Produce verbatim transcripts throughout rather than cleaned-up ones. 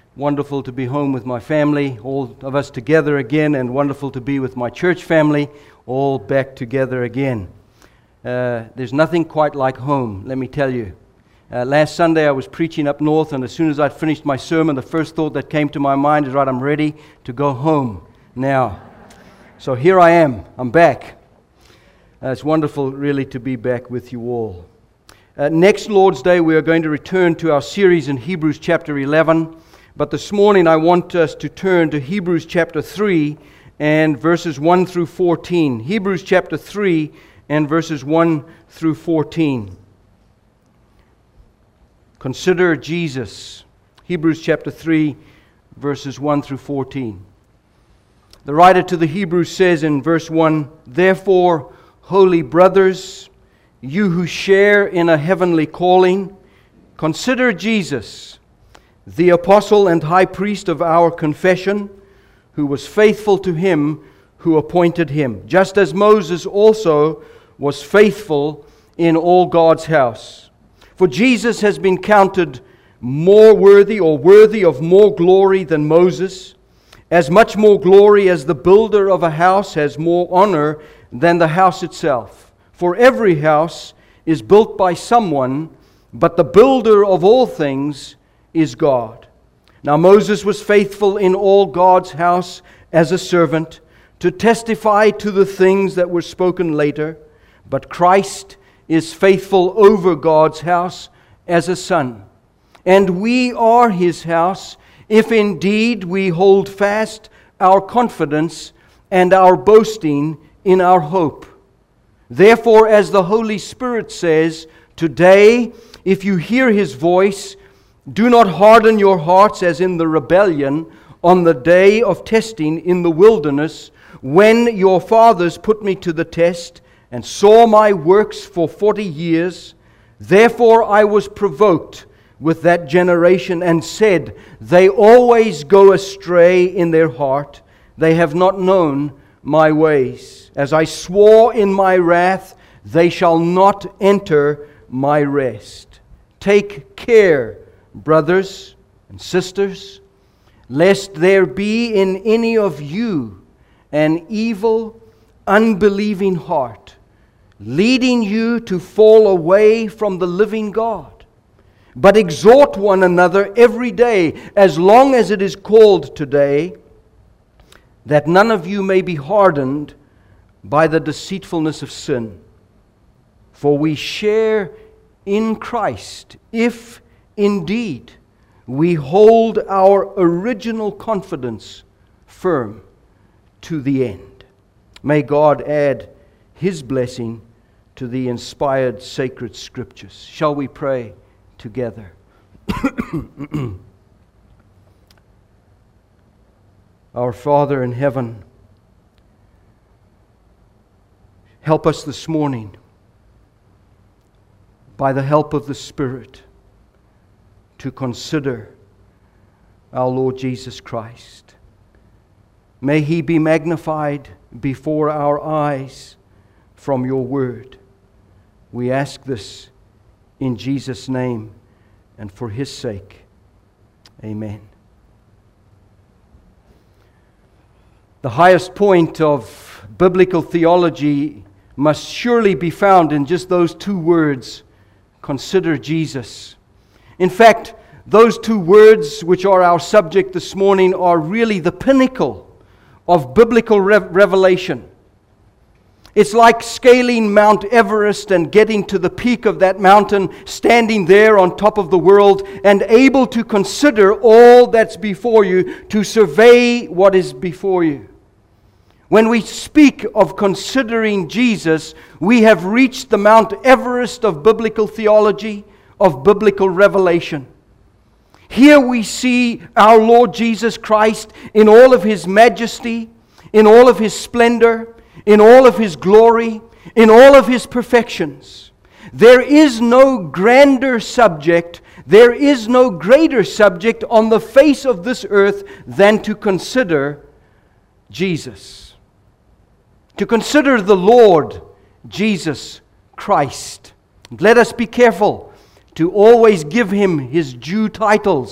Wonderful to be home with my family, all of us together again, and wonderful to be with my church family, all back together again. Uh, there's nothing quite like home, let me tell you. Uh, last Sunday I was preaching up north, and as soon as I'd finished my sermon, the first thought that came to my mind is, right, I'm ready to go home now. So here I am, I'm back. Uh, it's wonderful really to be back with you all. Uh, next Lord's Day we are going to return to our series in Hebrews chapter eleven. But this morning I want us to turn to Hebrews chapter three and verses one through fourteen. Hebrews chapter three and verses one through fourteen. Consider Jesus. Hebrews chapter three, verses one through fourteen. The writer to the Hebrews says in verse one, "Therefore, holy brothers, you who share in a heavenly calling, consider Jesus, the apostle and high priest of our confession, who was faithful to him who appointed him, just as Moses also was faithful in all God's house. For Jesus has been counted more worthy or worthy of more glory than Moses, as much more glory as the builder of a house has more honor than the house itself. For every house is built by someone, but the builder of all things is God. Now Moses was faithful in all God's house as a servant to testify to the things that were spoken later, but Christ is faithful over God's house as a son. And we are His house, if indeed we hold fast our confidence and our boasting in our hope. Therefore, as the Holy Spirit says, today, if you hear His voice, do not harden your hearts as in the rebellion on the day of testing in the wilderness, when your fathers put me to the test and saw my works for forty years. Therefore I was provoked with that generation and said, they always go astray in their heart. They have not known my ways. As I swore in my wrath, they shall not enter my rest. Take care, brothers and sisters, lest there be in any of you an evil, unbelieving heart, leading you to fall away from the living God. But exhort one another every day, as long as it is called today, that none of you may be hardened by the deceitfulness of sin. For we share in Christ, if indeed we hold our original confidence firm to the end." May God add His blessing to the inspired sacred scriptures. Shall we pray together? Our Father in heaven, help us this morning by the help of the Spirit to consider our Lord Jesus Christ. May He be magnified before our eyes from your word. We ask this in Jesus' name and for His sake. Amen. The highest point of biblical theology must surely be found in just those two words, consider Jesus. In fact, those two words which are our subject this morning are really the pinnacle of biblical rev- revelation. It's like scaling Mount Everest and getting to the peak of that mountain, standing there on top of the world and able to consider all that's before you, to survey what is before you. When we speak of considering Jesus, we have reached the Mount Everest of biblical theology, of biblical revelation. Here we see our Lord Jesus Christ in all of His majesty, in all of His splendor, in all of His glory, in all of His perfections. There is no grander subject, there is no greater subject on the face of this earth than to consider Jesus. To consider the Lord Jesus Christ. Let us be careful to always give Him His due titles,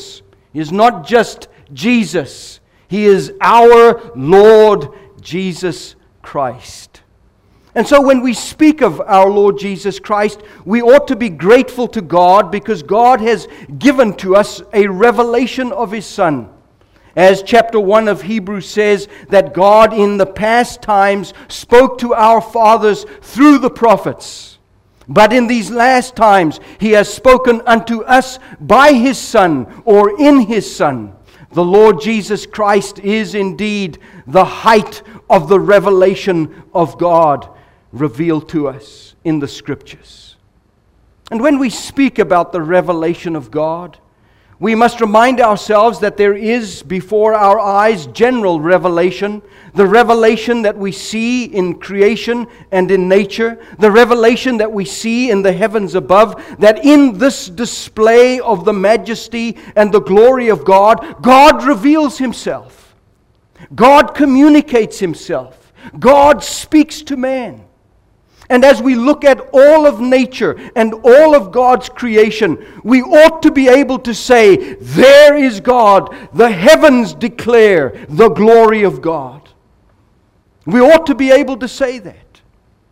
He is not just Jesus. He is our Lord Jesus Christ. And so when we speak of our Lord Jesus Christ, we ought to be grateful to God because God has given to us a revelation of His Son. As chapter one of Hebrews says, that God in the past times spoke to our fathers through the prophets. But in these last times, He has spoken unto us by His Son, or in His Son. The Lord Jesus Christ is indeed the height of the revelation of God revealed to us in the Scriptures. And when we speak about the revelation of God, we must remind ourselves that there is before our eyes general revelation, the revelation that we see in creation and in nature, the revelation that we see in the heavens above, that in this display of the majesty and the glory of God, God reveals Himself. God communicates Himself. God speaks to man. And as we look at all of nature and all of God's creation, we ought to be able to say, there is God. The heavens declare the glory of God. We ought to be able to say that.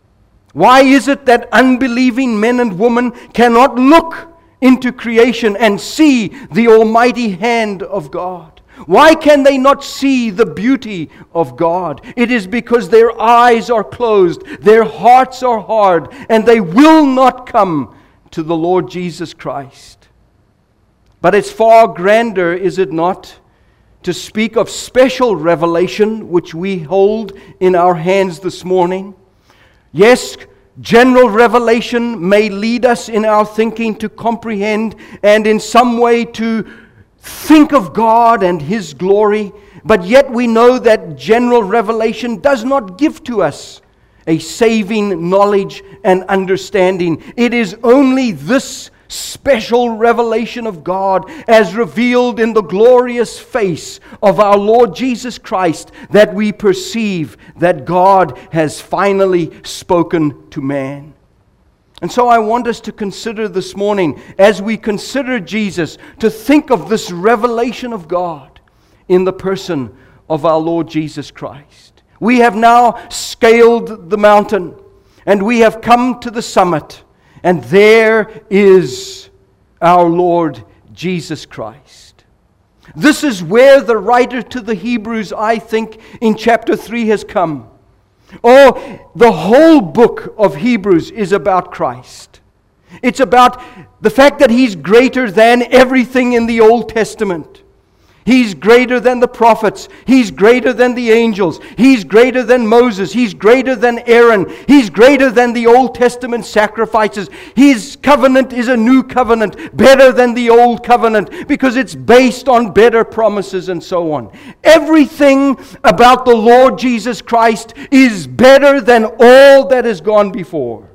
Why is it that unbelieving men and women cannot look into creation and see the almighty hand of God? Why can they not see the beauty of God? It is because their eyes are closed, their hearts are hard, and they will not come to the Lord Jesus Christ. But it's far grander, is it not, to speak of special revelation which we hold in our hands this morning. Yes, general revelation may lead us in our thinking to comprehend and in some way to think of God and His glory, but yet we know that general revelation does not give to us a saving knowledge and understanding. It is only this special revelation of God as revealed in the glorious face of our Lord Jesus Christ that we perceive that God has finally spoken to man. And so I want us to consider this morning, as we consider Jesus, to think of this revelation of God in the person of our Lord Jesus Christ. We have now scaled the mountain, and we have come to the summit, and there is our Lord Jesus Christ. This is where the writer to the Hebrews, I think, in chapter three has come. Oh, the whole book of Hebrews is about Christ. It's about the fact that He's greater than everything in the Old Testament. He's greater than the prophets. He's greater than the angels. He's greater than Moses. He's greater than Aaron. He's greater than the Old Testament sacrifices. His covenant is a new covenant, better than the old covenant, because it's based on better promises and so on. Everything about the Lord Jesus Christ is better than all that has gone before.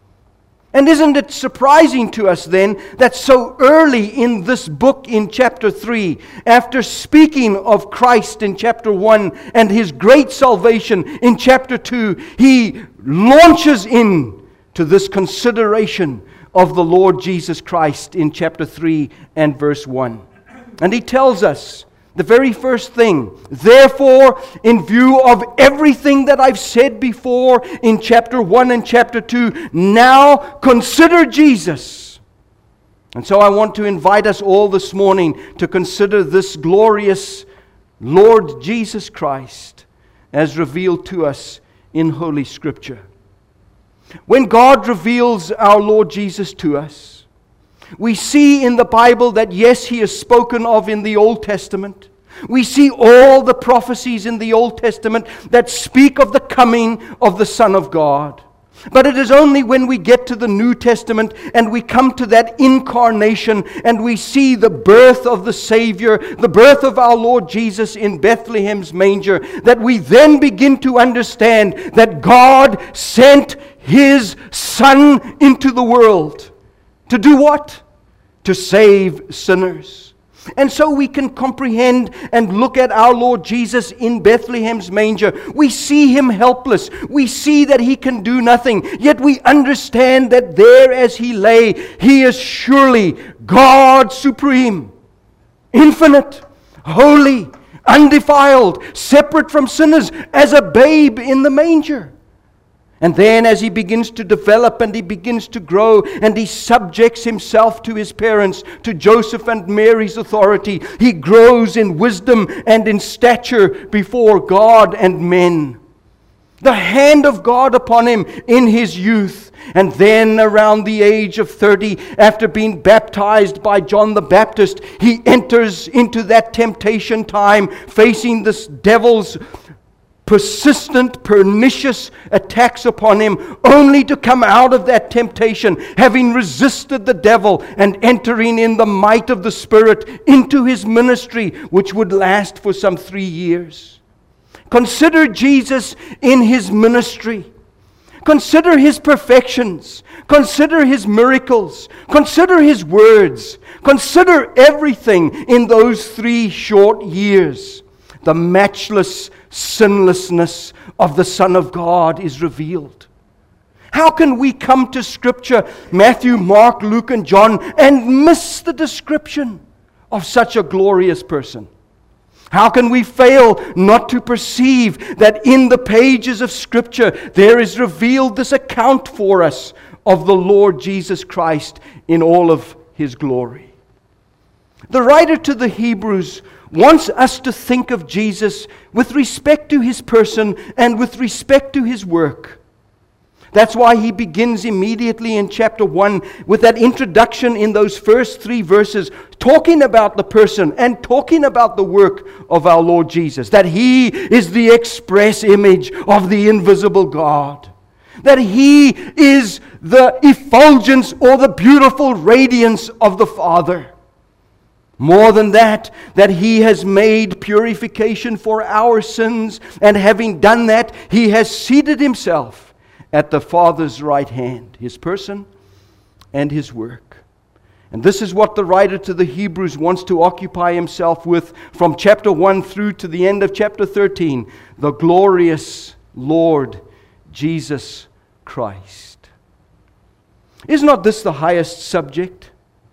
And isn't it surprising to us then that so early in this book in chapter three, after speaking of Christ in chapter one and His great salvation in chapter two, He launches in to this consideration of the Lord Jesus Christ in chapter three and verse one. And He tells us the very first thing, therefore, in view of everything that I've said before in chapter one and chapter two, now consider Jesus. And so I want to invite us all this morning to consider this glorious Lord Jesus Christ as revealed to us in Holy Scripture. When God reveals our Lord Jesus to us, we see in the Bible that yes, He is spoken of in the Old Testament. We see all the prophecies in the Old Testament that speak of the coming of the Son of God. But it is only when we get to the New Testament and we come to that incarnation and we see the birth of the Savior, the birth of our Lord Jesus in Bethlehem's manger, that we then begin to understand that God sent His Son into the world. To do what? To save sinners. And so we can comprehend and look at our Lord Jesus in Bethlehem's manger. We see Him helpless. We see that He can do nothing. Yet we understand that there as He lay, He is surely God supreme. infinite, holy, undefiled, separate from sinners, as a babe in the manger. And then as he begins to develop and he begins to grow and he subjects himself to his parents, to Joseph and Mary's authority, he grows in wisdom and in stature before God and men. The hand of God upon him in his youth. And then around the age of thirty, after being baptized by John the Baptist, he enters into that temptation time, facing this devil's persistent, pernicious attacks upon him, only to come out of that temptation, having resisted the devil and entering in the might of the Spirit into his ministry, which would last for some three years. Consider Jesus in his ministry. Consider his perfections. Consider his miracles. Consider his words. Consider everything in those three short years. The matchless sinlessness of the Son of God is revealed. How can we come to Scripture, Matthew, Mark, Luke, and John, and miss the description of such a glorious person? How can we fail not to perceive that in the pages of Scripture there is revealed this account for us of the Lord Jesus Christ in all of his glory? The writer to the Hebrews wants us to think of Jesus with respect to his person and with respect to his work. That's why he begins immediately in chapter one with that introduction in those first three verses, talking about the person and talking about the work of our Lord Jesus. That he is the express image of the invisible God. That he is the effulgence or the beautiful radiance of the Father. More than that, that he has made purification for our sins, and having done that, he has seated himself at the Father's right hand, his person and his work. And this is what the writer to the Hebrews wants to occupy himself with from chapter one through to the end of chapter thirteen, the glorious Lord Jesus Christ. Is not this the highest subject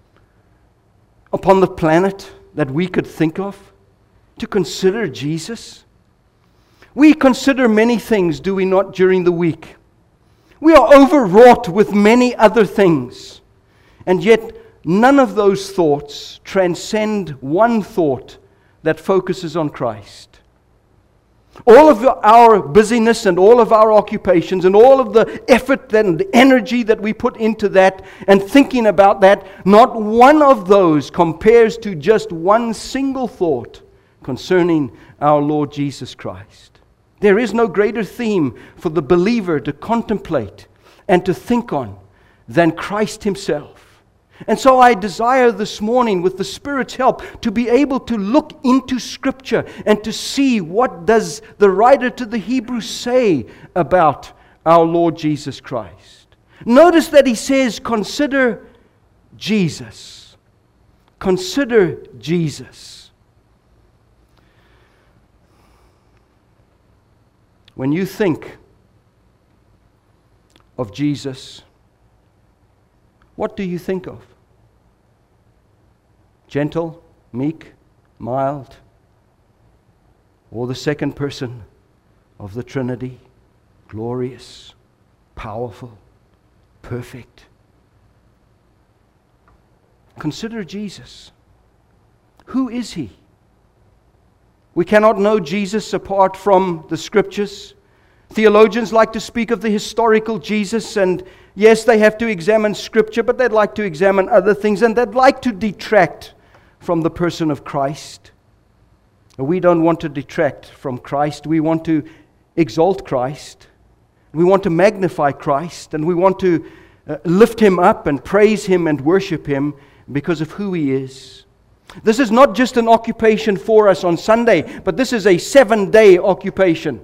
upon the planet that we could think of, to consider Jesus? We consider many things, do we not, during the week? We are overwrought with many other things, and yet none of those thoughts transcend one thought that focuses on Christ. All of our busyness and all of our occupations and all of the effort and energy that we put into that and thinking about that, not one of those compares to just one single thought concerning our Lord Jesus Christ. There is no greater theme for the believer to contemplate and to think on than Christ himself. And so I desire this morning, with the Spirit's help, to be able to look into Scripture and to see what does the writer to the Hebrews say about our Lord Jesus Christ. Notice that he says, consider Jesus. Consider Jesus. When you think of Jesus, what do you think of? Gentle, meek, mild, or the second person of the Trinity, glorious, powerful, perfect? Consider Jesus. Who is he? We cannot know Jesus apart from the Scriptures. Theologians like to speak of the historical Jesus, and yes, they have to examine Scripture, but they'd like to examine other things, and they'd like to detract from the person of Christ. We don't want to detract from Christ. We want to exalt Christ. We want to magnify Christ, and we want to uh, lift him up and praise him and worship him because of who he is. This is not just an occupation for us on Sunday, but this is a seven-day occupation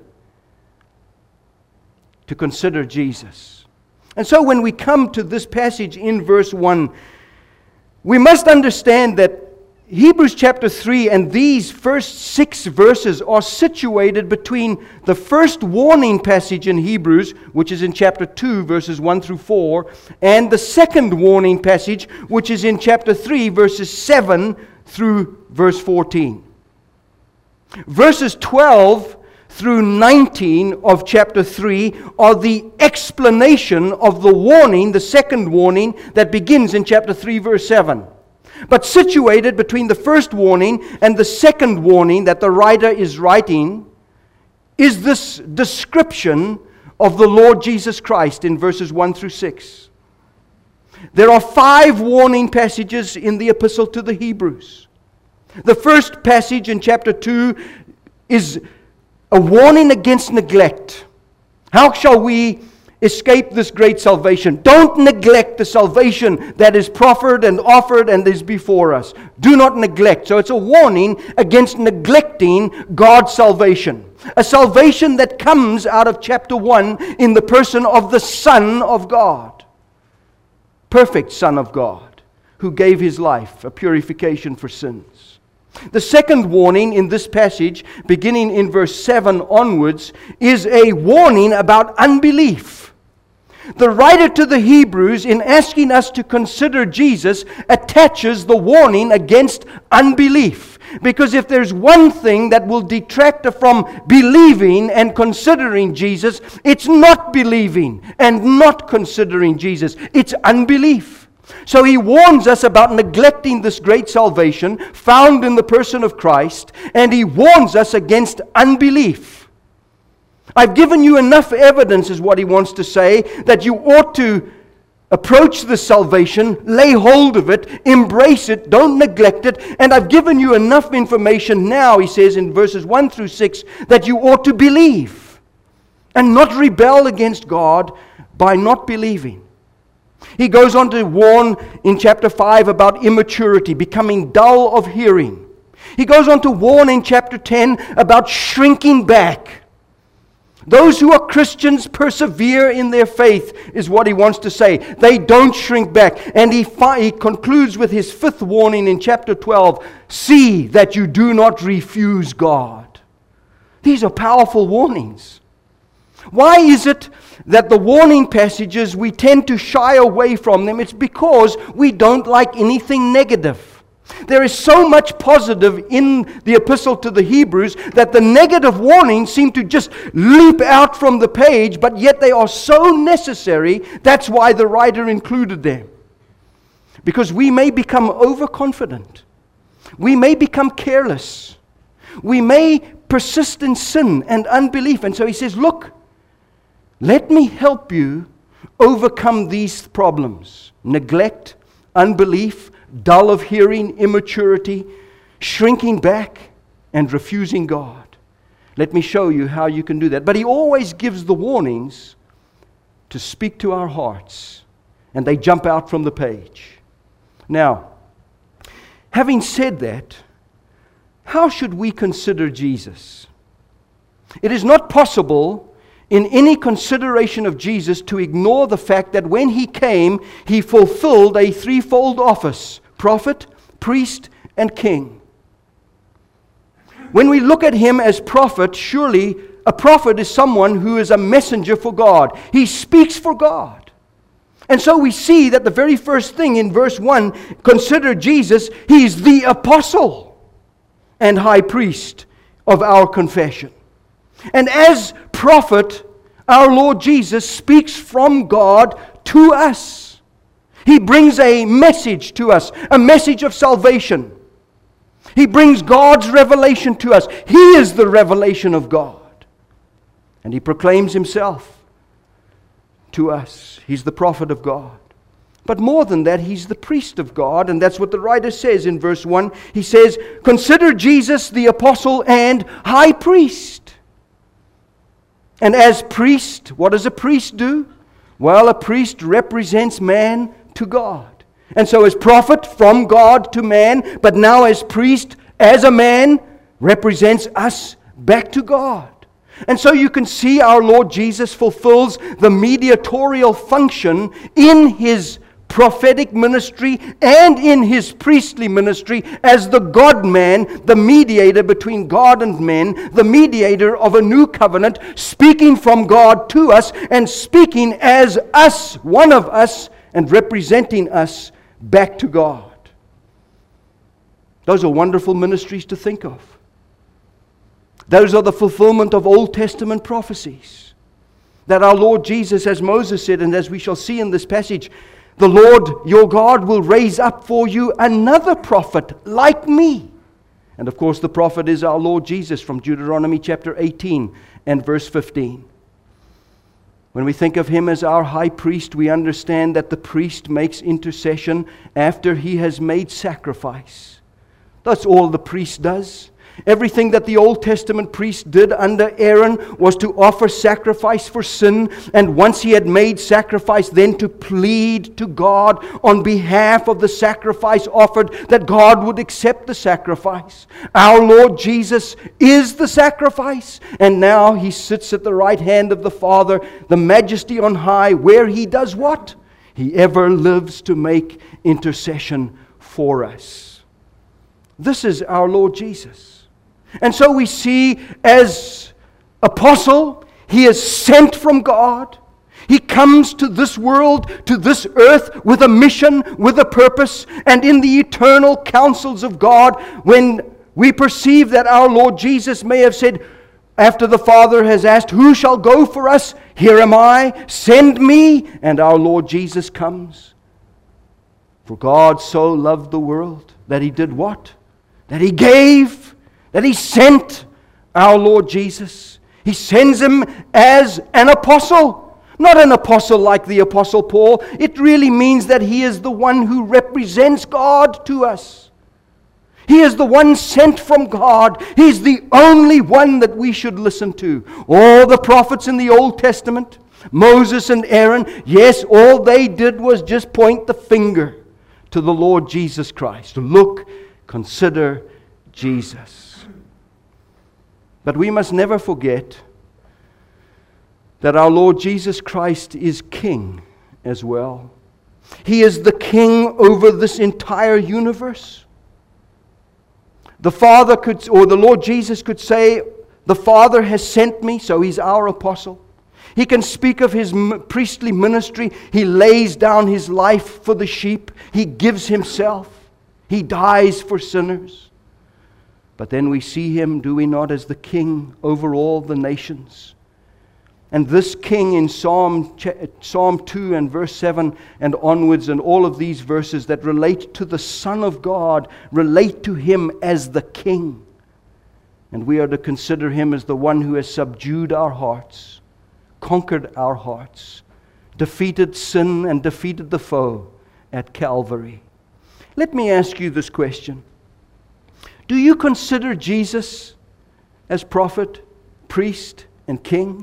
to consider Jesus. And so when we come to this passage in verse one, we must understand that Hebrews chapter three and these first six verses are situated between the first warning passage in Hebrews, which is in chapter two, verses one through four, and the second warning passage, which is in chapter three, verses seven through verse fourteen. Verses twelve through nineteen of chapter three are the explanation of the warning, the second warning that begins in chapter three, verse seven. But situated between the first warning and the second warning that the writer is writing is this description of the Lord Jesus Christ in verses one through six. There are five warning passages in the epistle to the Hebrews. The first passage in chapter two is a warning against neglect. How shall we escape this great salvation? Don't neglect the salvation that is proffered and offered and is before us. Do not neglect. So it's a warning against neglecting God's salvation. A salvation that comes out of chapter one in the person of the Son of God. Perfect Son of God, who gave His life, a purification for sins. The second warning in this passage, beginning in verse seven onwards, is a warning about unbelief. The writer to the Hebrews, in asking us to consider Jesus, attaches the warning against unbelief. Because if there's one thing that will detract from believing and considering Jesus, it's not believing and not considering Jesus. It's unbelief. So he warns us about neglecting this great salvation found in the person of Christ, and he warns us against unbelief. I've given you enough evidence, is what he wants to say, that you ought to approach this salvation, lay hold of it, embrace it, don't neglect it. And I've given you enough information now, he says in verses one through six, that you ought to believe and not rebel against God by not believing. He goes on to warn in chapter five about immaturity, becoming dull of hearing. He goes on to warn in chapter ten about shrinking back. Those who are Christians persevere in their faith, is what he wants to say. They don't shrink back. And he, fi- he concludes with his fifth warning in chapter twelve. See that you do not refuse God. These are powerful warnings. Why is it that the warning passages, we tend to shy away from them? It's because we don't like anything negative. There is so much positive in the epistle to the Hebrews that the negative warnings seem to just leap out from the page, but yet they are so necessary. That's why the writer included them. Because we may become overconfident. We may become careless. We may persist in sin and unbelief. And so he says, look, let me help you overcome these problems. Neglect, unbelief, dull of hearing, immaturity, shrinking back, and refusing God. Let me show you how you can do that. But he always gives the warnings to speak to our hearts, and they jump out from the page. Now, having said that, how should we consider Jesus? It is not possible in any consideration of Jesus to ignore the fact that when he came, he fulfilled a threefold office: prophet, priest, and king. When we look at him as prophet, surely a prophet is someone who is a messenger for God. He speaks for God. And so we see that the very first thing in verse one, consider Jesus, he's the apostle and high priest of our confession. And as prophet, our Lord Jesus speaks from God to us. He brings a message to us, a message of salvation. He brings God's revelation to us. He is the revelation of God. And he proclaims himself to us. He's the prophet of God. But more than that, he's the priest of God. And that's what the writer says in verse one. He says, consider Jesus the apostle and high priest. And as priest, what does a priest do? Well, a priest represents man to God. And so as prophet, from God to man, but now as priest, as a man, represents us back to God. And so you can see our Lord Jesus fulfills the mediatorial function in his prophetic ministry and in his priestly ministry as the God-man, the mediator between God and men, the mediator of a new covenant, speaking from God to us and speaking as us, one of us, and representing us back to God. Those are wonderful ministries to think of. Those are the fulfillment of Old Testament prophecies. That our Lord Jesus, as Moses said, and as we shall see in this passage, the Lord your God will raise up for you another prophet like me. And of course the prophet is our Lord Jesus from Deuteronomy chapter eighteen and verse fifteen. When we think of Him as our high priest, we understand that the priest makes intercession after he has made sacrifice. That's all the priest does. Everything that the Old Testament priest did under Aaron was to offer sacrifice for sin, and once he had made sacrifice, then to plead to God on behalf of the sacrifice offered, that God would accept the sacrifice. Our Lord Jesus is the sacrifice, and now He sits at the right hand of the Father, the Majesty on high, where He does what? He ever lives to make intercession for us. This is our Lord Jesus. And so we see, as apostle, he is sent from God. He comes to this world, to this earth, with a mission, with a purpose. And in the eternal counsels of God, when we perceive that our Lord Jesus may have said, after the Father has asked, who shall go for us? Here am I, send me. And our Lord Jesus comes. For God so loved the world that He did what? That He gave. That He sent our Lord Jesus. He sends Him as an apostle. Not an apostle like the Apostle Paul. It really means that he is the one who represents God to us. He is the one sent from God. He's the only one that we should listen to. All the prophets in the Old Testament, Moses and Aaron, yes, all they did was just point the finger to the Lord Jesus Christ. Look, consider Jesus. But we must never forget that our Lord Jesus Christ is King as well. He is the King over this entire universe. The Father could, or the Lord Jesus could say, the Father has sent me, so He's our apostle. He can speak of His priestly ministry. He lays down His life for the sheep. He gives Himself. He dies for sinners. But then we see Him, do we not, as the King over all the nations. And this King in Psalm, Psalm two and verse seven and onwards, and all of these verses that relate to the Son of God, relate to Him as the King. And we are to consider Him as the one who has subdued our hearts, conquered our hearts, defeated sin and defeated the foe at Calvary. Let me ask you this question. Do you consider Jesus as prophet, priest, and king?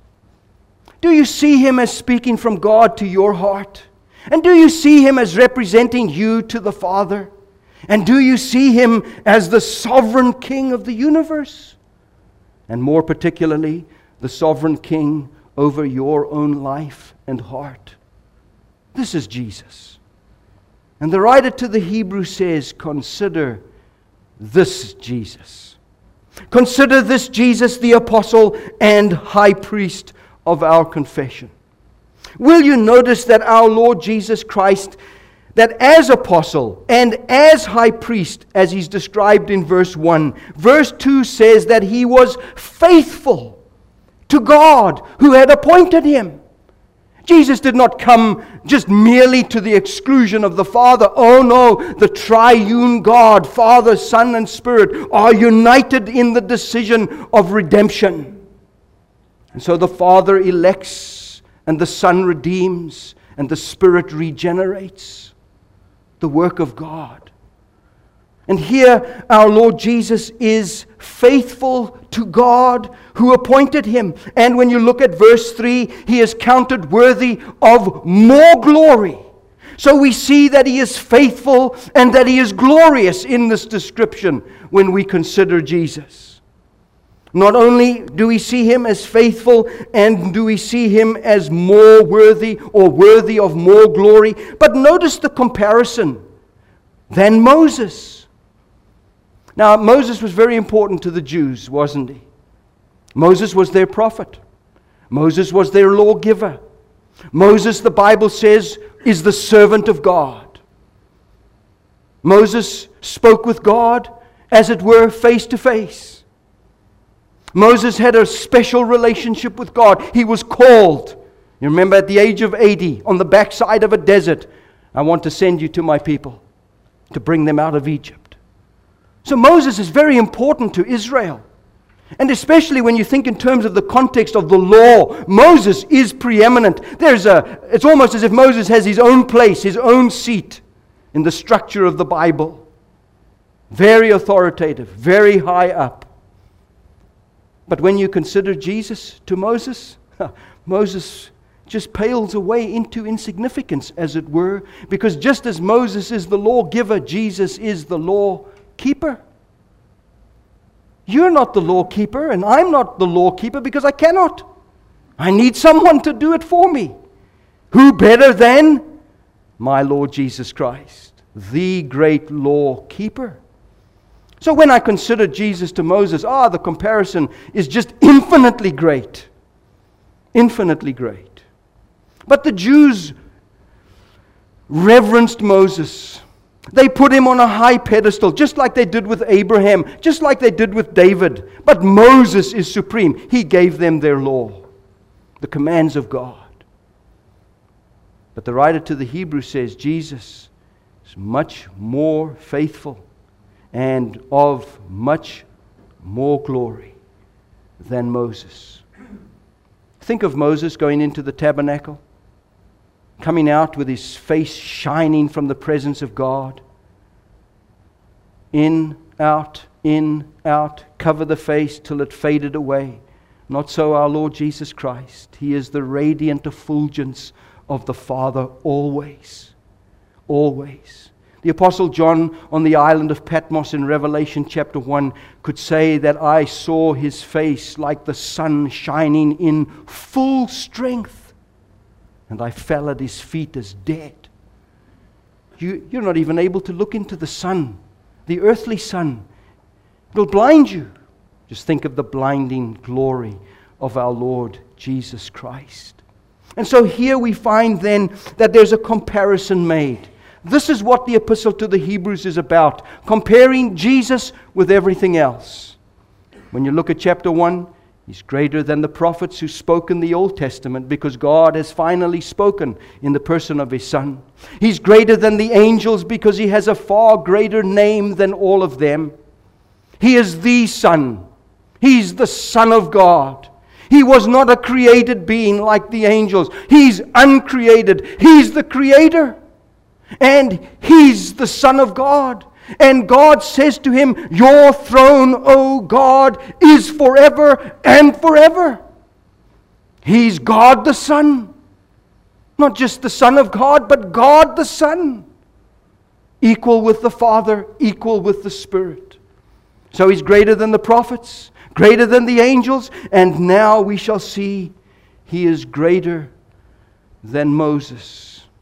Do you see Him as speaking from God to your heart? And do you see Him as representing you to the Father? And do you see Him as the sovereign King of the universe? And more particularly, the sovereign King over your own life and heart? This is Jesus. And the writer to the Hebrews says, consider this Jesus. Consider this Jesus, the apostle and high priest of our confession. Will you notice that our Lord Jesus Christ, that as apostle and as high priest, as He's described in verse one, verse two says that He was faithful to God who had appointed Him. Jesus did not come just merely to the exclusion of the Father. Oh no, the triune God, Father, Son, and Spirit are united in the decision of redemption. And so the Father elects, and the Son redeems, and the Spirit regenerates. The work of God. And here our Lord Jesus is faithful to God who appointed Him. And when you look at verse three, He is counted worthy of more glory. So we see that He is faithful and that He is glorious in this description when we consider Jesus. Not only do we see Him as faithful and do we see Him as more worthy or worthy of more glory, but notice the comparison. Than Moses. Now, Moses was very important to the Jews, wasn't he? Moses was their prophet. Moses was their lawgiver. Moses, the Bible says, is the servant of God. Moses spoke with God, as it were, face to face. Moses had a special relationship with God. He was called. You remember at the age of eighty, on the backside of a desert, I want to send you to my people, to bring them out of Egypt. So Moses is very important to Israel. And especially when you think in terms of the context of the law, Moses is preeminent. There's a, it's almost as if Moses has his own place, his own seat in the structure of the Bible. Very authoritative, very high up. But when you consider Jesus to Moses, Moses just pales away into insignificance, as it were, because just as Moses is the lawgiver, Jesus is the law keeper. You're not the law keeper, and I'm not the law keeper because I cannot. I need someone to do it for me. Who better than my Lord Jesus Christ, the great law keeper? So when I consider Jesus to Moses, ah, the comparison is just infinitely great. Infinitely great. But the Jews reverenced Moses. They put him on a high pedestal, just like they did with Abraham, just like they did with David. But Moses is supreme. He gave them their law, the commands of God. But the writer to the Hebrews says Jesus is much more faithful and of much more glory than Moses. Think of Moses going into the tabernacle, coming out with his face shining from the presence of God. In, out, in, out, cover the face till it faded away. Not so our Lord Jesus Christ. He is the radiant effulgence of the Father always. Always. The Apostle John on the island of Patmos in Revelation chapter one could say that I saw his face like the sun shining in full strength, and I fell at his feet as dead. You, you're not even able to look into the sun, the earthly sun. It'll blind you. Just think of the blinding glory of our Lord Jesus Christ. And so here we find then that there's a comparison made. This is what the epistle to the Hebrews is about, comparing Jesus with everything else. When you look at chapter one, he's greater than the prophets who spoke in the Old Testament because God has finally spoken in the person of His Son. He's greater than the angels because He has a far greater name than all of them. He is the Son. He's the Son of God. He was not a created being like the angels. He's uncreated. He's the Creator. And He's the Son of God. And God says to Him, your throne, O God, is forever and forever. He's God the Son. Not just the Son of God, but God the Son. Equal with the Father, equal with the Spirit. So He's greater than the prophets, greater than the angels, and now we shall see He is greater than Moses.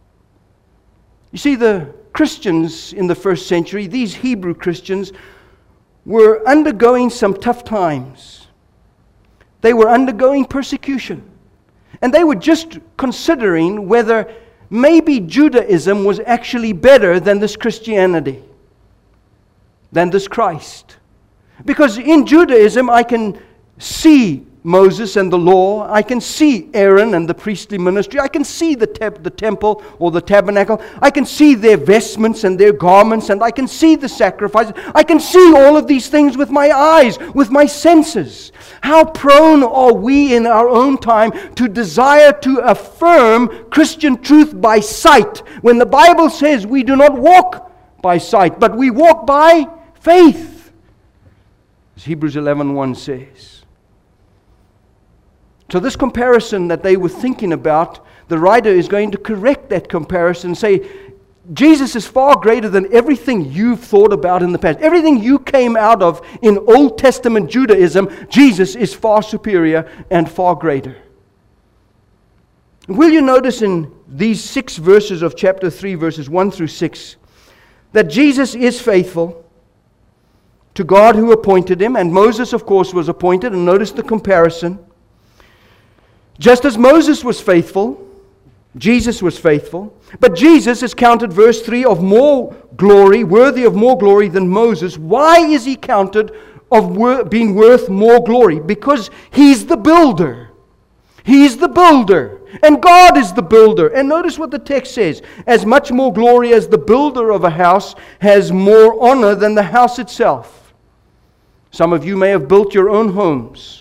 You see, the Christians in the first century, these Hebrew Christians, were undergoing some tough times. They were undergoing persecution. And they were just considering whether maybe Judaism was actually better than this Christianity, than this Christ. Because in Judaism, I can see Moses and the law. I can see Aaron and the priestly ministry. I can see the, te- the temple or the tabernacle. I can see their vestments and their garments, and I can see the sacrifices. I can see all of these things with my eyes, with my senses. How prone are we in our own time to desire to affirm Christian truth by sight, when the Bible says we do not walk by sight, but we walk by faith, as Hebrews eleven one says. So this comparison that they were thinking about, the writer is going to correct that comparison and say, Jesus is far greater than everything you've thought about in the past. Everything you came out of in Old Testament Judaism, Jesus is far superior and far greater. Will you notice in these six verses of chapter three, verses one through six, that Jesus is faithful to God who appointed Him, and Moses, of course, was appointed, and notice the comparison. Just as Moses was faithful, Jesus was faithful. But Jesus is counted, verse three, of more glory, worthy of more glory than Moses. Why is he counted of wor- being worth more glory? Because he's the builder. He's the builder. And God is the builder. And notice what the text says. As much more glory as the builder of a house has more honor than the house itself. Some of you may have built your own homes.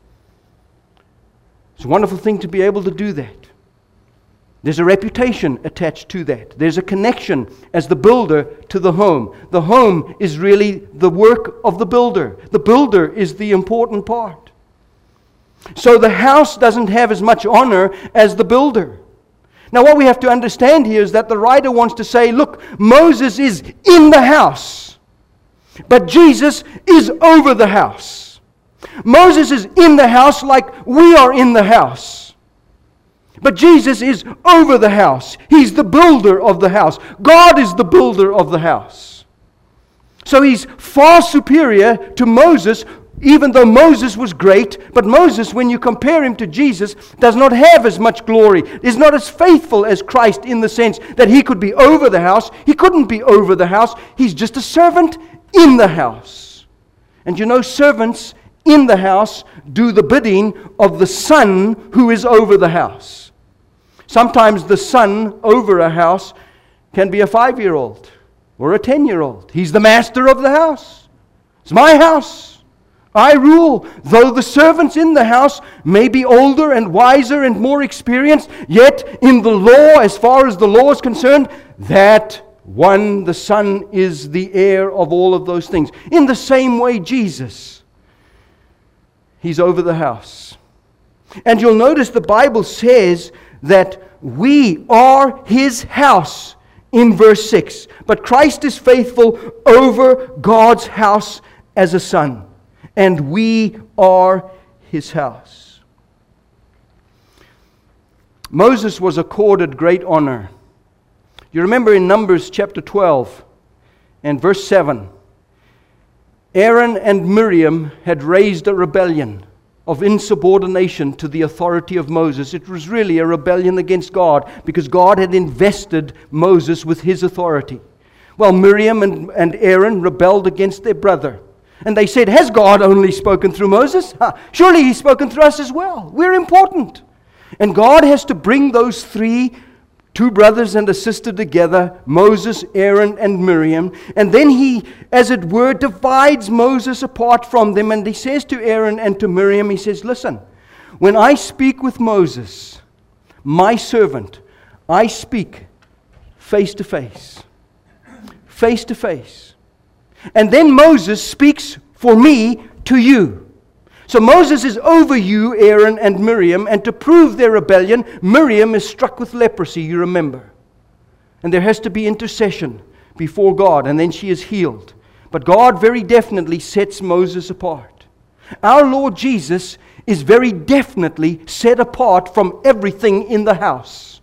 It's a wonderful thing to be able to do that. There's a reputation attached to that. There's a connection as the builder to the home. The home is really the work of the builder. The builder is the important part. So the house doesn't have as much honor as the builder. Now what we have to understand here is that the writer wants to say, look, Moses is in the house, but Jesus is over the house. Moses is in the house like we are in the house. But Jesus is over the house. He's the builder of the house. God is the builder of the house. So he's far superior to Moses, even though Moses was great. But Moses, when you compare him to Jesus, does not have as much glory, is not as faithful as Christ in the sense that he could be over the house. He couldn't be over the house. He's just a servant in the house. And you know, servants in the house do the bidding of the son who is over the house. Sometimes the son over a house can be a five-year-old or a ten-year-old. He's the master of the house. It's my house. I rule. Though the servants in the house may be older and wiser and more experienced, yet in the law, as far as the law is concerned, that one, the son, is the heir of all of those things. In the same way, Jesus, he's over the house. And you'll notice the Bible says that we are his house in verse six. But Christ is faithful over God's house as a son. And we are his house. Moses was accorded great honor. You remember in Numbers chapter twelve and verse seven, Aaron and Miriam had raised a rebellion of insubordination to the authority of Moses. It was really a rebellion against God because God had invested Moses with his authority. Well, Miriam and, and Aaron rebelled against their brother. And they said, has God only spoken through Moses? Huh, surely he's spoken through us as well. We're important. And God has to bring those three, two brothers and a sister together, Moses, Aaron, and Miriam. And then he, as it were, divides Moses apart from them. And he says to Aaron and to Miriam, he says, listen, when I speak with Moses, my servant, I speak face to face. Face to face. And then Moses speaks for me to you. So Moses is over you, Aaron and Miriam, and to prove their rebellion, Miriam is struck with leprosy, you remember. And there has to be intercession before God, and then she is healed. But God very definitely sets Moses apart. Our Lord Jesus is very definitely set apart from everything in the house.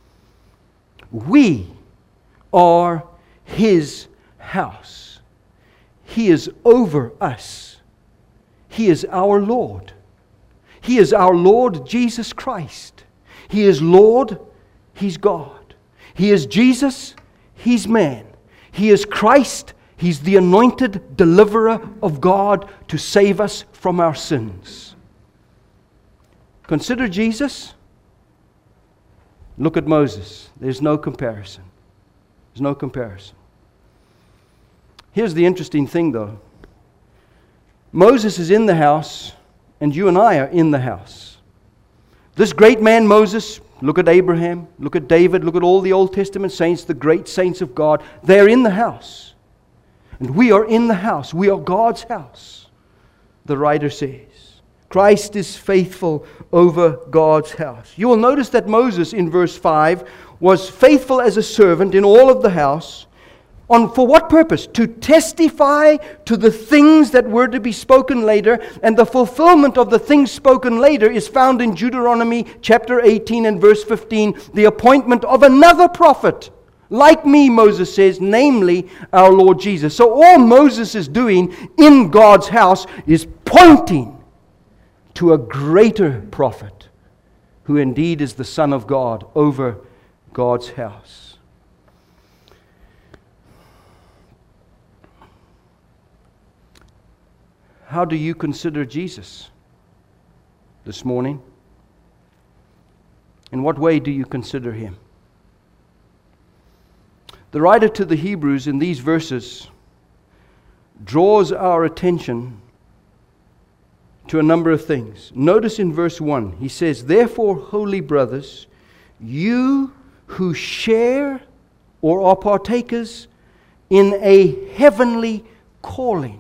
We are his house. He is over us. He is our Lord. He is our Lord Jesus Christ. He is Lord, he's God. He is Jesus, he's man. He is Christ, he's the anointed deliverer of God to save us from our sins. Consider Jesus. Look at Moses. There's no comparison. There's no comparison. Here's the interesting thing though. Moses is in the house, and you and I are in the house. This great man Moses, look at Abraham, look at David, look at all the Old Testament saints, the great saints of God. They're in the house. And we are in the house. We are God's house, the writer says. Christ is faithful over God's house. You will notice that Moses, in verse five, was faithful as a servant in all of the house. On, for what purpose? To testify to the things that were to be spoken later, and the fulfillment of the things spoken later is found in Deuteronomy chapter eighteen and verse fifteen, the appointment of another prophet, like me, Moses says, namely our Lord Jesus. So all Moses is doing in God's house is pointing to a greater prophet who indeed is the Son of God over God's house. How do you consider Jesus this morning? In what way do you consider Him? The writer to the Hebrews in these verses draws our attention to a number of things. Notice in verse one, he says, "Therefore, holy brothers, you who share or are partakers in a heavenly calling."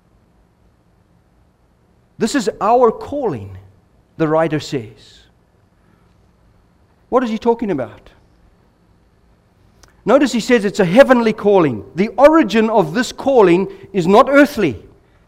This is our calling, the writer says. What is he talking about? Notice he says it's a heavenly calling. The origin of this calling is not earthly.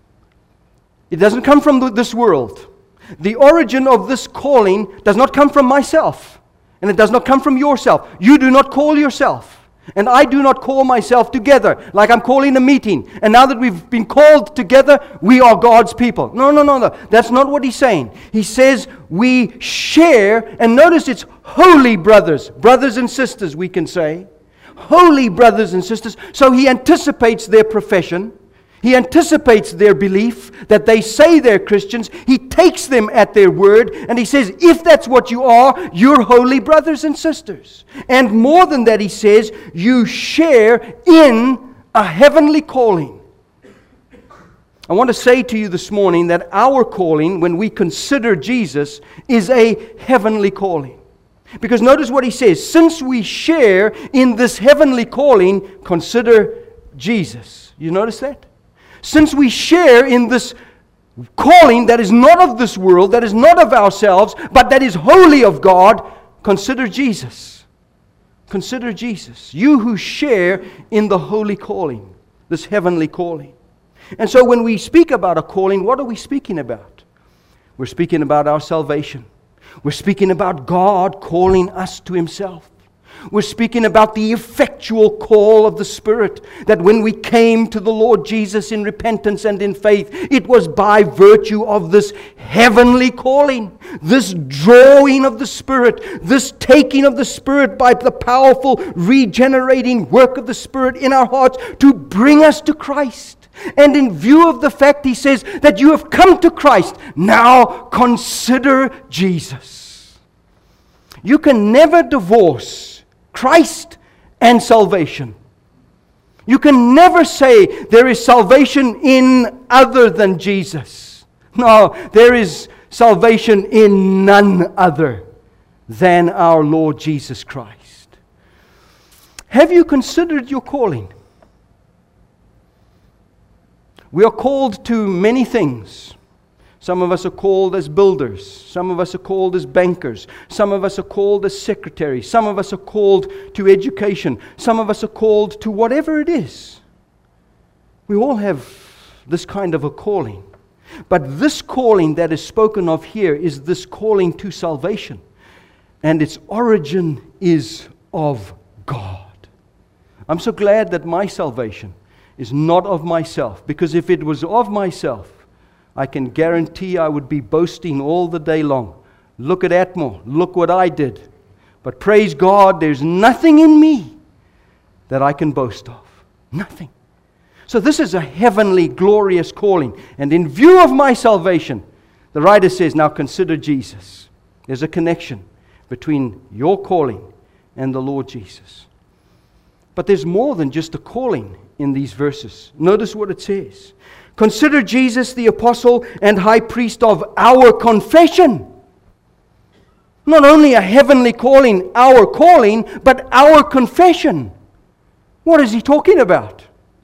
It doesn't come from this world. The origin of this calling does not come from myself. And it does not come from yourself. You do not call yourself. And I do not call myself together like I'm calling a meeting. And now that we've been called together, we are God's people. No, no, no, no. That's not what he's saying. He says we share, and notice it's holy brothers. Brothers and sisters, we can say. Holy brothers and sisters. So he anticipates their profession. He anticipates their belief that they say they're Christians. He takes them at their word and he says, if that's what you are, you're holy brothers and sisters. And more than that, he says, you share in a heavenly calling. I want to say to you this morning that our calling, when we consider Jesus, is a heavenly calling. Because notice what he says, since we share in this heavenly calling, consider Jesus. You notice that? Since we share in this calling that is not of this world, that is not of ourselves, but that is wholly of God, consider Jesus. Consider Jesus. You who share in the holy calling, this heavenly calling. And so when we speak about a calling, what are we speaking about? We're speaking about our salvation. We're speaking about God calling us to Himself. We're speaking about the effectual call of the Spirit, that when we came to the Lord Jesus in repentance and in faith, it was by virtue of this heavenly calling, this drawing of the Spirit, this taking of the Spirit by the powerful regenerating work of the Spirit in our hearts to bring us to Christ. And in view of the fact, he says, that you have come to Christ, now consider Jesus. You can never divorce Christ and salvation. You can never say there is salvation in other than Jesus. No, there is salvation in none other than our Lord Jesus Christ. Have you considered your calling? We are called to many things. Some of us are called as builders. Some of us are called as bankers. Some of us are called as secretaries. Some of us are called to education. Some of us are called to whatever it is. We all have this kind of a calling. But this calling that is spoken of here is this calling to salvation. And its origin is of God. I'm so glad that my salvation is not of myself. Because if it was of myself, I can guarantee I would be boasting all the day long. Look at Atmore. Look what I did. But praise God, there's nothing in me that I can boast of. Nothing. So this is a heavenly, glorious calling. And in view of my salvation, the writer says, now consider Jesus. There's a connection between your calling and the Lord Jesus. But there's more than just a calling in these verses. Notice what it says. Consider Jesus the apostle and high priest of our confession. Not only a heavenly calling, our calling, but our confession. What is he talking about?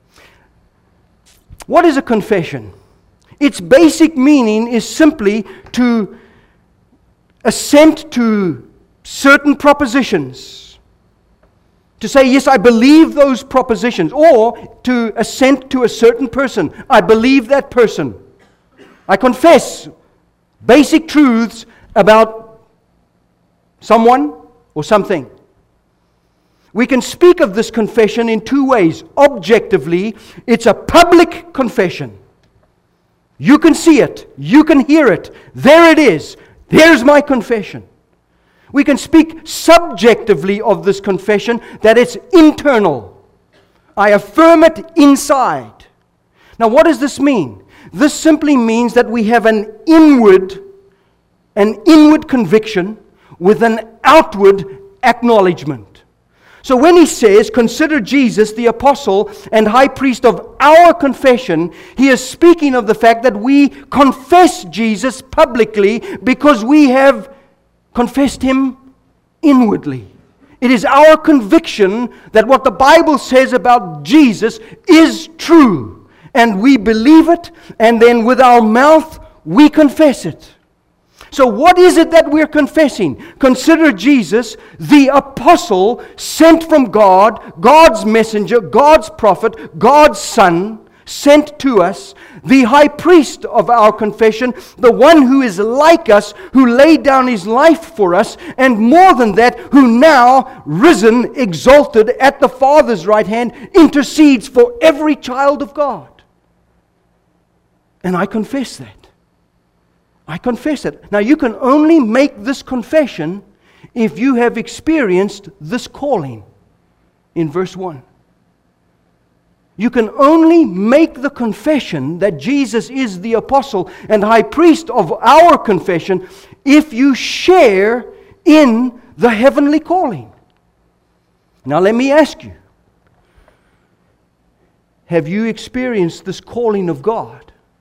What is a confession? Its basic meaning is simply to assent to certain propositions. To say, yes, I believe those propositions. Or to assent to a certain person. I believe that person. I confess basic truths about someone or something. We can speak of this confession in two ways. Objectively, it's a public confession. You can see it. You can hear it. There it is. There's my confession. We can speak subjectively of this confession, that it's internal. I affirm it inside. Now, what does this mean? This simply means that we have an inward, an inward conviction with an outward acknowledgement. So when he says, consider Jesus the apostle and high priest of our confession, he is speaking of the fact that we confess Jesus publicly because we have confessed him inwardly. It is our conviction that what the Bible says about Jesus is true. And we believe it, and then with our mouth we confess it. So what is it that we're confessing? Consider Jesus, the apostle sent from God, God's messenger, God's prophet, God's son, sent to us, the high priest of our confession, the one who is like us, who laid down his life for us, and more than that, who now, risen, exalted at the Father's right hand, intercedes for every child of God. And I confess that. I confess that. Now, you can only make this confession if you have experienced this calling in verse one. You can only make the confession that Jesus is the apostle and high priest of our confession if you share in the heavenly calling. Now, let me ask you, have you experienced this calling of God?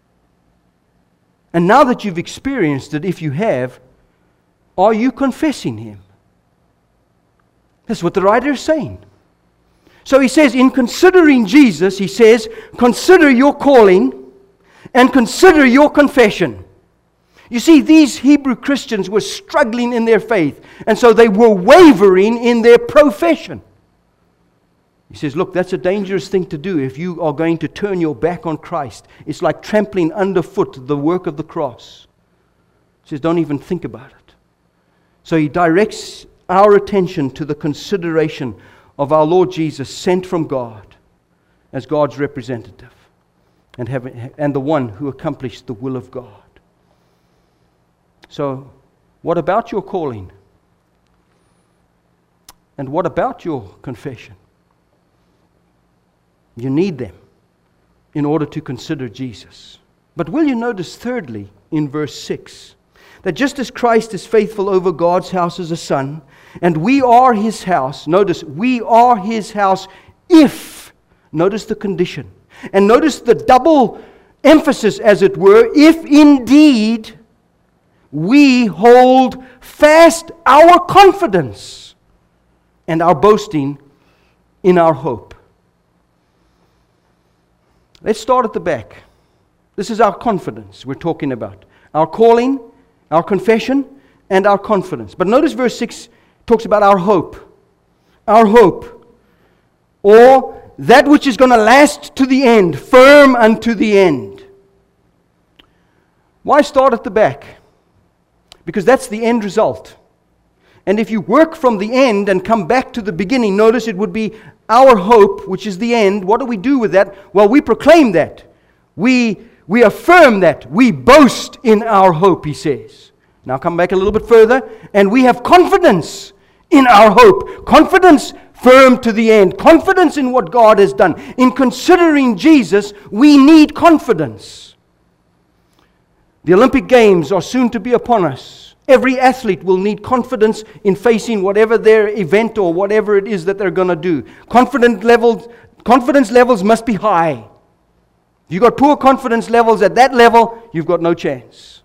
And now that you've experienced it, if you have, are you confessing him? That's what the writer is saying. So he says, in considering Jesus, he says, consider your calling and consider your confession. You see, these Hebrew Christians were struggling in their faith, and so they were wavering in their profession. He says, look, that's a dangerous thing to do if you are going to turn your back on Christ. It's like trampling underfoot the work of the cross. He says, don't even think about it. So he directs our attention to the consideration of our Lord Jesus, sent from God as God's representative and, having, and the one who accomplished the will of God. So, what about your calling? And what about your confession? You need them in order to consider Jesus. But will you notice thirdly in verse six that just as Christ is faithful over God's house as a son, and we are his house, notice, we are his house if, notice the condition, and notice the double emphasis as it were, if indeed we hold fast our confidence and our boasting in our hope. Let's start at the back. This is our confidence we're talking about. Our calling, our confession, and our confidence. But notice verse six talks about our hope. Our hope. Or that which is going to last to the end, firm unto the end. Why start at the back? Because that's the end result. And if you work from the end and come back to the beginning, notice it would be our hope, which is the end. What do we do with that? Well, we proclaim that. We, we affirm that. We boast in our hope, he says. Now come back a little bit further. And we have confidence in our hope. Confidence firm to the end. Confidence in what God has done. In considering Jesus, we need confidence. The Olympic Games are soon to be upon us. Every athlete will need confidence in facing whatever their event or whatever it is that they're going to do. Confident levels, confidence levels must be high. If you've got poor confidence levels at that level, you've got no chance.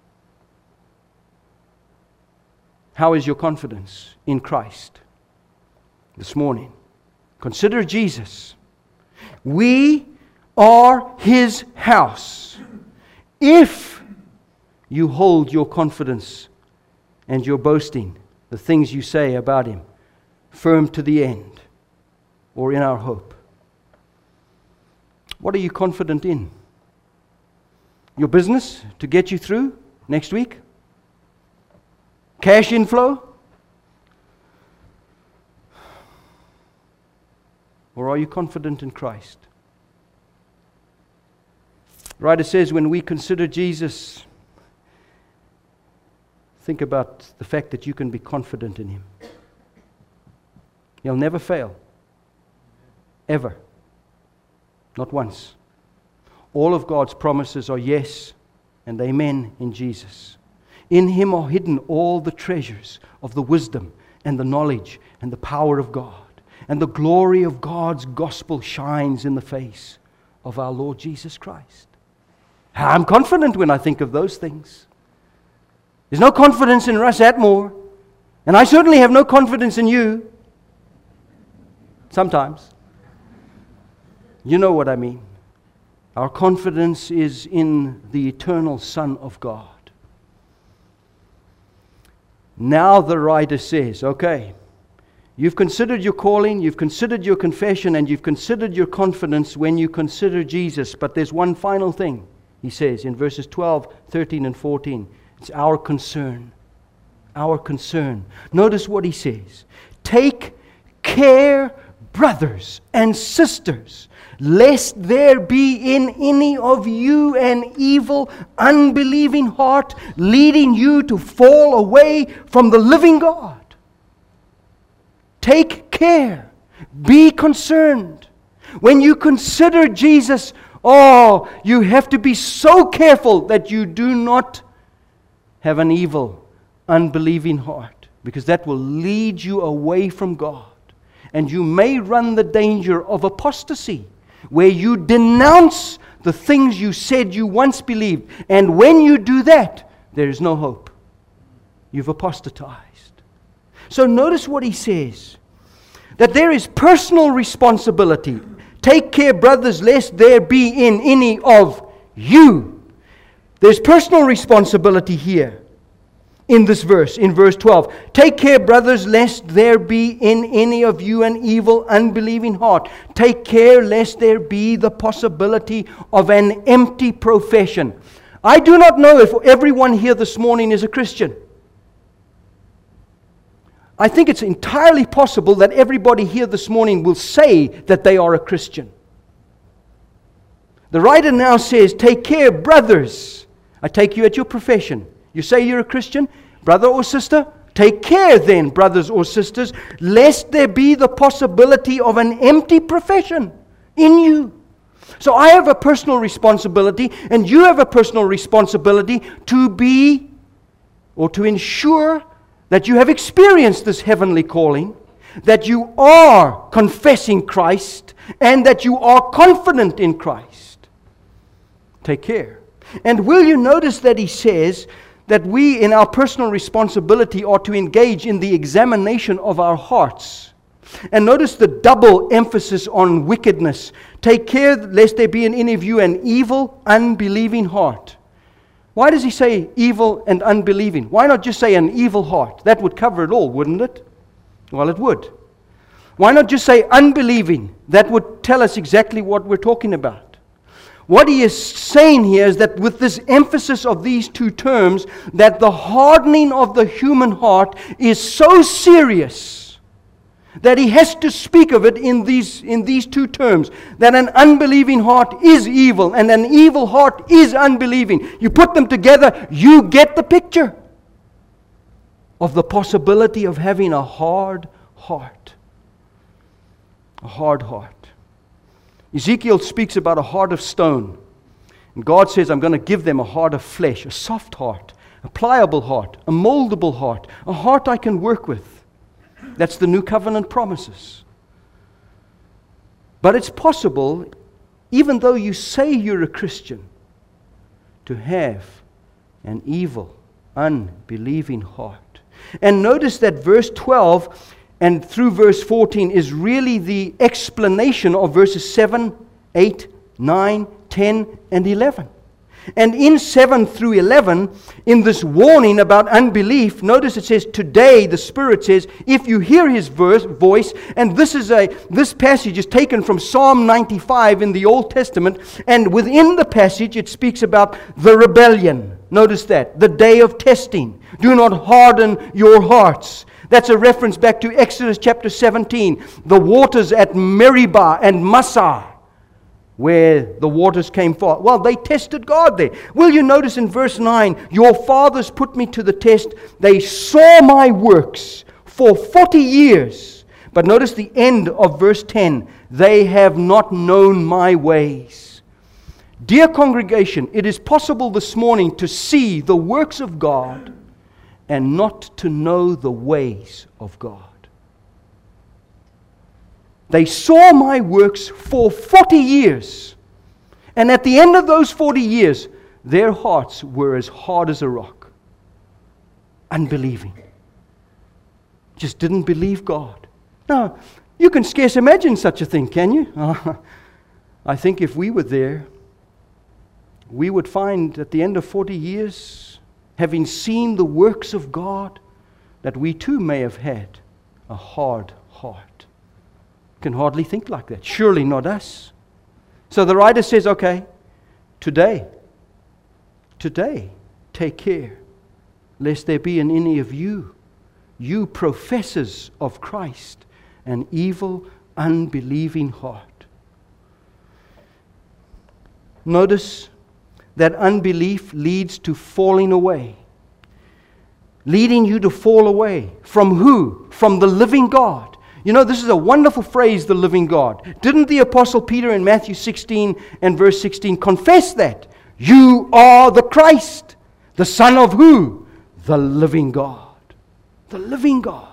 How is your confidence in Christ this morning? Consider Jesus. We are his house. If you hold your confidence and your boasting, the things you say about him, firm to the end, or in our hope. What are you confident in? Your business to get you through next week? Cash inflow? Or are you confident in Christ? The writer says when we consider Jesus, think about the fact that you can be confident in Him. He'll never fail. Ever. Not once. All of God's promises are yes and amen in Jesus. In Him are hidden all the treasures of the wisdom and the knowledge and the power of God. And the glory of God's gospel shines in the face of our Lord Jesus Christ. I'm confident when I think of those things. There's no confidence in Russ Atmore. And I certainly have no confidence in you. Sometimes. You know what I mean. Our confidence is in the eternal Son of God. Now the writer says, okay, you've considered your calling, you've considered your confession, and you've considered your confidence when you consider Jesus. But there's one final thing, he says in verses twelve, thirteen, and fourteen. It's our concern. Our concern. Notice what he says. Take care, brothers and sisters, lest there be in any of you an evil, unbelieving heart, leading you to fall away from the living God. Take care. Be concerned. When you consider Jesus, oh, you have to be so careful that you do not have an evil, unbelieving heart, because that will lead you away from God. And you may run the danger of apostasy, where you denounce the things you said you once believed. And when you do that, there is no hope. You've apostatized. So notice what he says. That there is personal responsibility. Take care, brothers, lest there be in any of you. There's personal responsibility here. In this verse, in verse twelve. Take care, brothers, lest there be in any of you an evil, unbelieving heart. Take care lest there be the possibility of an empty profession. I do not know if everyone here this morning is a Christian. I think it's entirely possible that everybody here this morning will say that they are a Christian. The writer now says, take care, brothers. I take you at your profession. You say you're a Christian, brother or sister? Take care then, brothers or sisters, lest there be the possibility of an empty profession in you. So I have a personal responsibility, and you have a personal responsibility to be, or to ensure that you have experienced this heavenly calling, that you are confessing Christ, and that you are confident in Christ. Take care. And will you notice that he says that we, in our personal responsibility, are to engage in the examination of our hearts. And notice the double emphasis on wickedness. Take care lest there be in any of you an evil, unbelieving heart. Why does he say evil and unbelieving? Why not just say an evil heart? That would cover it all, wouldn't it? Well, it would. Why not just say unbelieving? That would tell us exactly what we're talking about. What he is saying here is that with this emphasis of these two terms, that the hardening of the human heart is so serious that he has to speak of it in these, in these two terms. That an unbelieving heart is evil and an evil heart is unbelieving. You put them together, you get the picture of the possibility of having a hard heart. A hard heart. Ezekiel speaks about a heart of stone. And God says, I'm going to give them a heart of flesh, a soft heart, a pliable heart, a moldable heart, a heart I can work with. That's the new covenant promises. But it's possible, even though you say you're a Christian, to have an evil, unbelieving heart. And notice that verse twelve and through verse fourteen is really the explanation of verses seven, eight, nine, ten, and eleven. And in seven through eleven, in this warning about unbelief, notice it says, today, the Spirit says, if you hear His verse, voice, and this is a this passage is taken from Psalm ninety-five in the Old Testament, and within the passage it speaks about the rebellion. Notice that, the day of testing. Do not harden your hearts. That's a reference back to Exodus chapter seventeen, the waters at Meribah and Massah. where the waters came forth. Well, they tested God there. Will you notice in verse nine, your fathers put me to the test. They saw my works for forty years. But notice the end of verse ten. They have not known my ways. Dear congregation, it is possible this morning to see the works of God and not to know the ways of God. They saw my works for forty years. And at the end of those forty years, their hearts were as hard as a rock. Unbelieving. Just didn't believe God. Now, you can scarce imagine such a thing, can you? Uh, I think if we were there, we would find at the end of forty years, having seen the works of God, that we too may have had a hard heart. Can hardly think like that. Surely not us. So the writer says, okay, today, today, take care, lest there be in any of you, you professors of Christ, an evil, unbelieving heart. Notice that unbelief leads to falling away. Leading you to fall away. From who? From the living God. You know, this is a wonderful phrase, the living God. Didn't the Apostle Peter in Matthew sixteen and verse sixteen confess that? You are the Christ, the Son of who? The living God. The living God.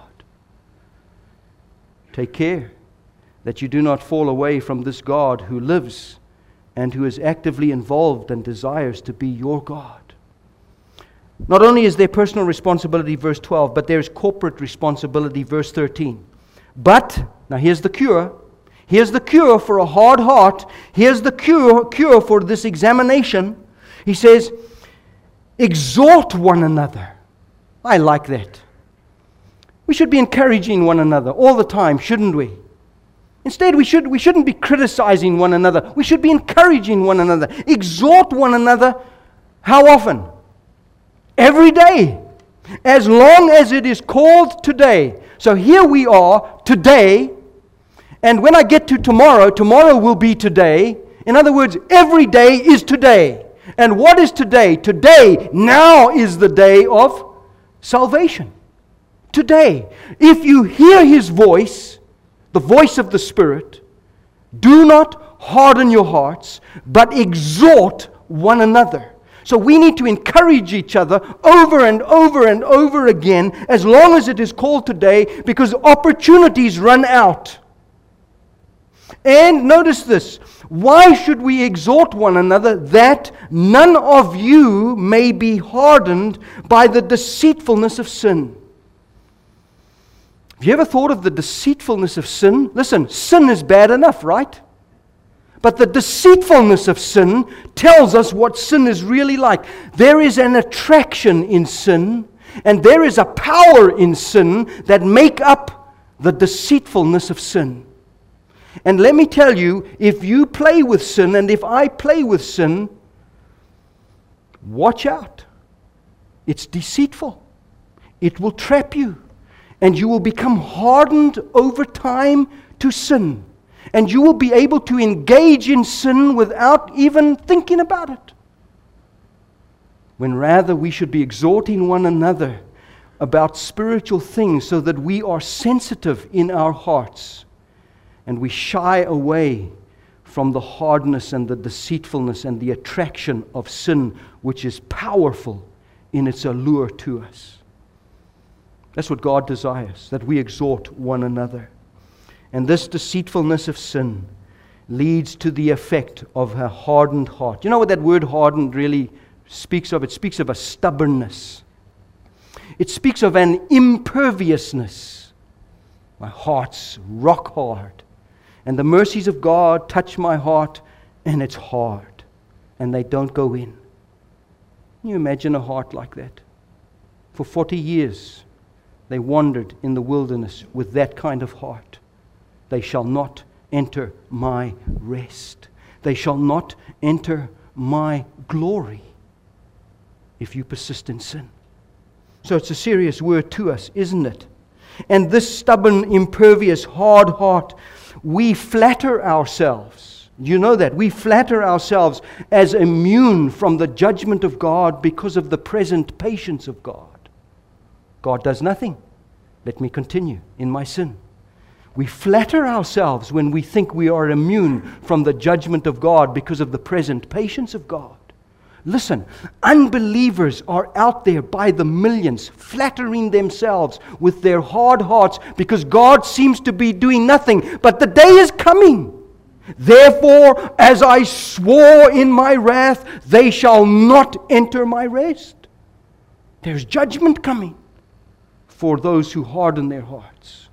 Take care that you do not fall away from this God who lives and who is actively involved and desires to be your God. Not only is there personal responsibility, verse twelve, but there is corporate responsibility, verse thirteen. But, now here's the cure. Here's the cure for a hard heart. Here's the cure, cure for this examination. He says, exhort one another. I like that. We should be encouraging one another all the time, shouldn't we? Instead, we, should, we shouldn't be criticizing one another. We should be encouraging one another. Exhort one another. How often? Every day. As long as it is called today. So here we are today, and when I get to tomorrow, tomorrow will be today. In other words, every day is today. And what is today? Today, now is the day of salvation. Today. If you hear His voice, the voice of the Spirit, do not harden your hearts, but exhort one another. So we need to encourage each other over and over and over again as long as it is called today, because opportunities run out. And notice this. Why should we exhort one another? That none of you may be hardened by the deceitfulness of sin. Have you ever thought of the deceitfulness of sin? Listen, sin is bad enough, right? But the deceitfulness of sin tells us what sin is really like. There is an attraction in sin, and there is a power in sin that make up the deceitfulness of sin. And let me tell you, if you play with sin, and if I play with sin, watch out. It's deceitful. It will trap you, and you will become hardened over time to sin. And you will be able to engage in sin without even thinking about it. When rather we should be exhorting one another about spiritual things so that we are sensitive in our hearts and we shy away from the hardness and the deceitfulness and the attraction of sin, which is powerful in its allure to us. That's what God desires, that we exhort one another. And this deceitfulness of sin leads to the effect of a hardened heart. You know what that word hardened really speaks of? It speaks of a stubbornness. It speaks of an imperviousness. My heart's rock hard. And the mercies of God touch my heart, and it's hard. And they don't go in. Can you imagine a heart like that? For forty years, they wandered in the wilderness with that kind of heart. They shall not enter my rest. They shall not enter my glory if you persist in sin. So it's a serious word to us, isn't it? And this stubborn, impervious, hard heart, we flatter ourselves. You know that. We flatter ourselves as immune from the judgment of God because of the present patience of God. God does nothing. Let me continue in my sin. We flatter ourselves when we think we are immune from the judgment of God because of the present patience of God. Listen, unbelievers are out there by the millions, flattering themselves with their hard hearts because God seems to be doing nothing. But the day is coming. Therefore, as I swore in my wrath, they shall not enter my rest. There's judgment coming for those who harden their hearts.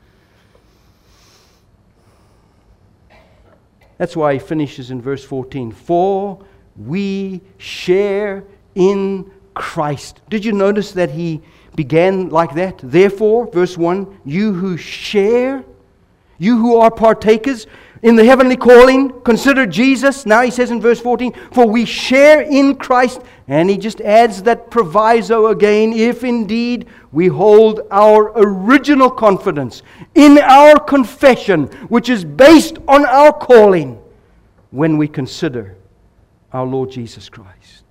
That's why he finishes in verse fourteen. For we share in Christ. Did you notice that he began like that? Therefore, verse one, you who share, you who are partakers in the heavenly calling, consider Jesus. Now he says in verse fourteen, for we share in Christ. And he just adds that proviso again, if indeed we hold our original confidence in our confession, which is based on our calling, when we consider our Lord Jesus Christ.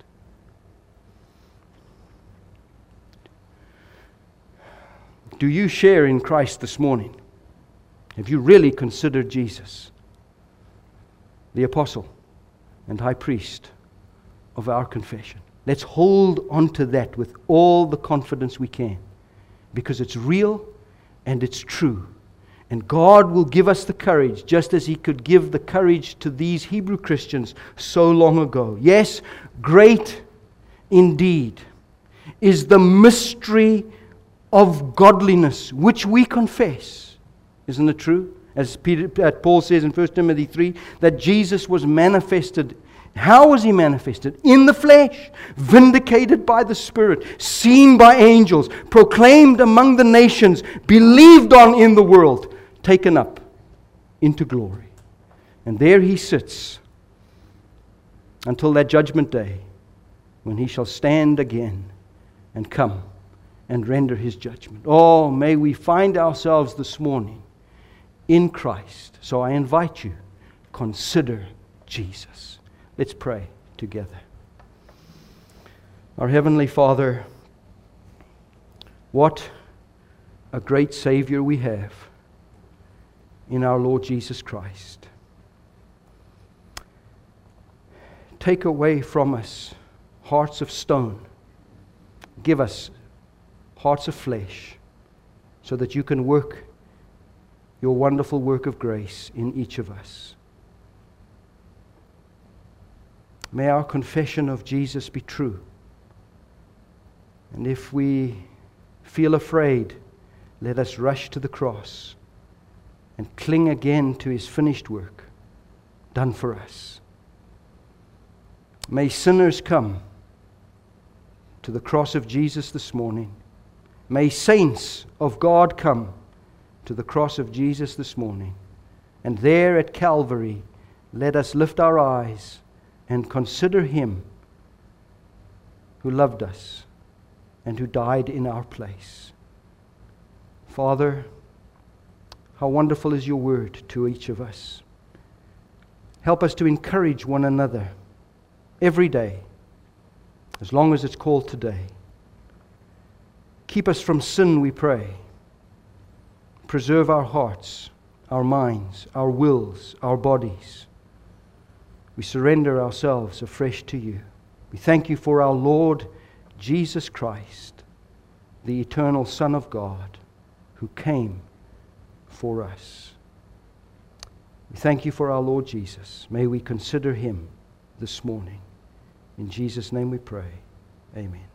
Do you share in Christ this morning? Have you really considered Jesus, the apostle and high priest of our confession? Let's hold on to that with all the confidence we can, because it's real and it's true. And God will give us the courage, just as He could give the courage to these Hebrew Christians so long ago. Yes, great indeed is the mystery of godliness, which we confess. Isn't it true? As Peter, uh, Paul says in First Timothy three, that Jesus was manifested. How was He manifested? In the flesh, vindicated by the Spirit, seen by angels, proclaimed among the nations, believed on in the world, taken up into glory. And there He sits until that judgment day, when He shall stand again and come and render His judgment. Oh, may we find ourselves this morning in Christ. So I invite you, consider Jesus. Let's pray together. Our Heavenly Father, what a great Savior we have in our Lord Jesus Christ. Take away from us hearts of stone. Give us hearts of flesh, so that you can work your wonderful work of grace in each of us. May our confession of Jesus be true. And if we feel afraid, let us rush to the cross and cling again to His finished work done for us. May sinners come to the cross of Jesus this morning. May saints of God come to the cross of Jesus this morning. And there at Calvary, let us lift our eyes and consider Him who loved us and who died in our place. Father, how wonderful is your word to each of us. Help us to encourage one another every day, as long as it's called today. Keep us from sin, we pray. Preserve our hearts, our minds, our wills, our bodies. We surrender ourselves afresh to you. We thank you for our Lord Jesus Christ, the eternal Son of God, who came for us. We thank you for our Lord Jesus. May we consider Him this morning. In Jesus' name we pray. Amen.